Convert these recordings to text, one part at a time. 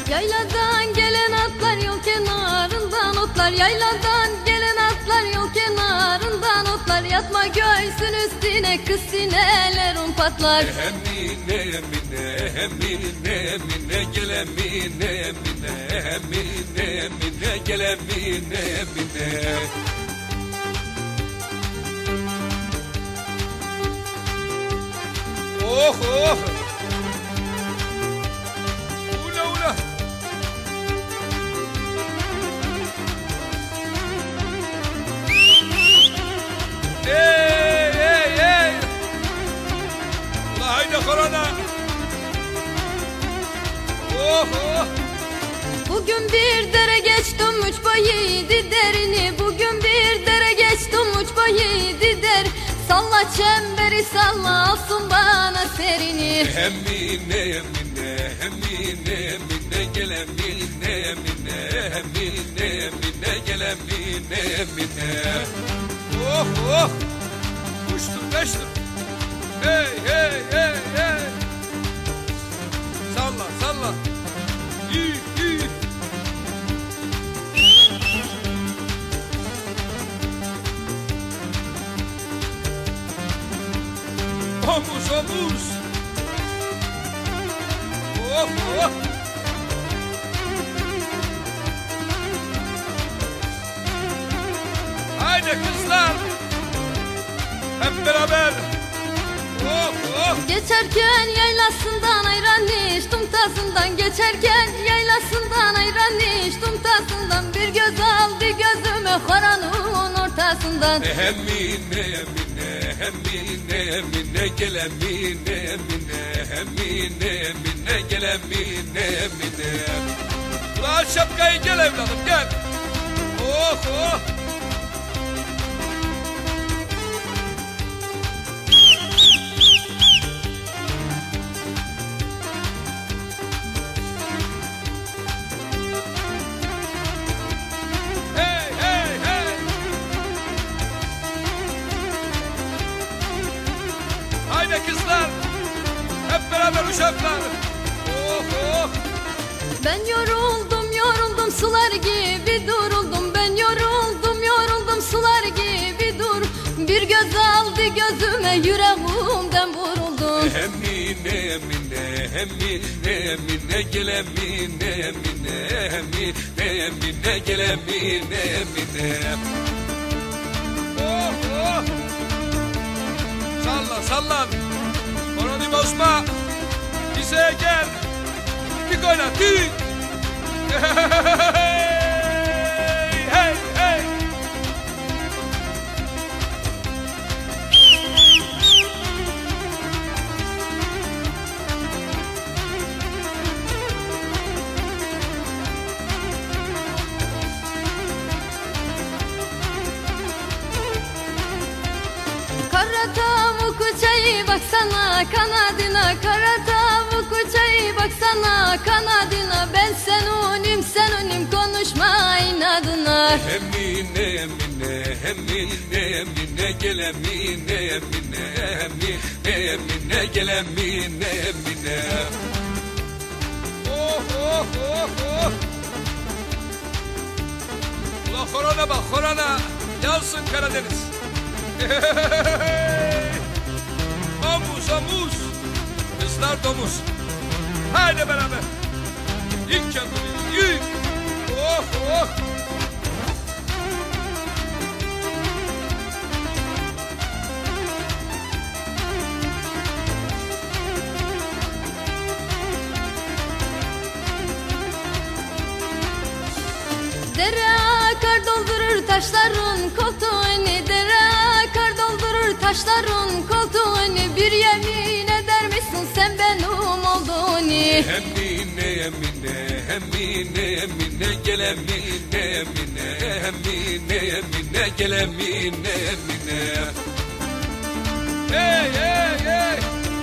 Yayladan gelen atlar yol kenarından otlar. Yayladan gelen atlar yol kenarından otlar. Yatma göğsün üstüne kız sinelerin patlar. Emine emine emine emine gel emine emine emine emine gel emine emine. Oh oh. Ula ula. Hey hey hey. Ula haydi korona. Oh oh. Bugün bir dere geçtim üç bayıydı derini. Bugün bir dere geçtim üç bayıydı der. Salla çemberi salla olsun bana serini. Emine emine emine emine gel emine emine emine emine gel emine emine. Oh oh. Uçtum kaçtım. Hey hey hey hey. Salla salla. İyi iyi. Omuz omuz. Oh oh. Haydi kızlar. Hep beraber. Oh oh. Geçerken yaylasından ayran içtim tazından. Geçerken yaylasından ayran içtim tazından. Bir göz aldı gözüme karanlığın ortasından. Emine emine emine emine gel emine emine emine emine gel emine emine. Ulan şapkayı gel evladım gel. Oh oh. Hey hey hey. Haydi kızlar. Hep beraber uşaklar. Oh oh. Ben yoruldum yoruldum sular gibi duruldum. Ben yoruldum yoruldum sular gibi dur. Bir göz aldı gözüme yüreğimden vuruldum. Emine emine emine emine gel emine emine emine emine gel emine emine. Oh oh. Salla sallan. Koroni bozma. Bize gel. Dik oyna dik. Hey hey hey. Kara tavuk uçayı baksana kanadına. Kara tavuk uçayı baksana kanadına. Ben sen unim konuşma inadına. Emine emine emine emine gel emine emine emine emine gel emine emine. Oh oh oh oh. Ulan korona bak korona. Yansın Karadeniz. Omuz omuz. Kızlar domuz. Haydi beraber. Yık kendini yık. Oh oh. Dere akar doldurur taşların koltuğunu. Dere akar doldurur taşların koltuğunu. Bir yemin eder misin sen benim olduğunu? Emine emine emine emine gel emine emine emine emine gel emine emine. Hey hey hey.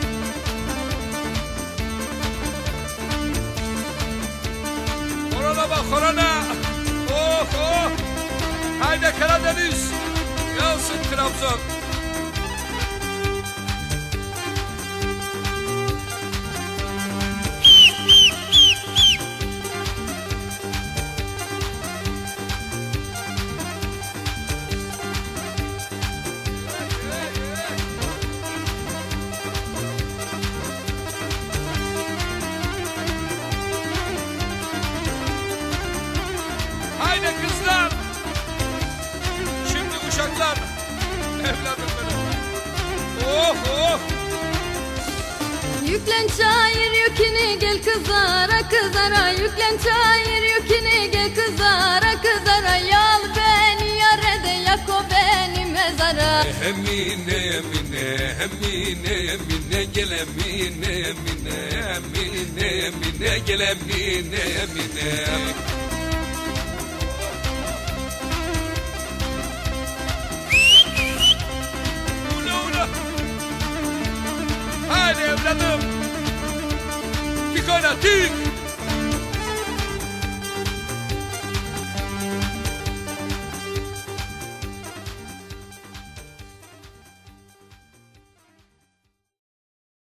Korona bak korona. Oh oh. Haydi Karadeniz. Yansın Trabzon. Yüklen çayır yükünü gel kızara kızara. Yüklen çayır yükünü gel kızara kızara. Yal beni yarede yak o beni mezara. Emine emine emine emine gel emine emine emine emine gel emine emine. Hadi evladım. Tik ona tik.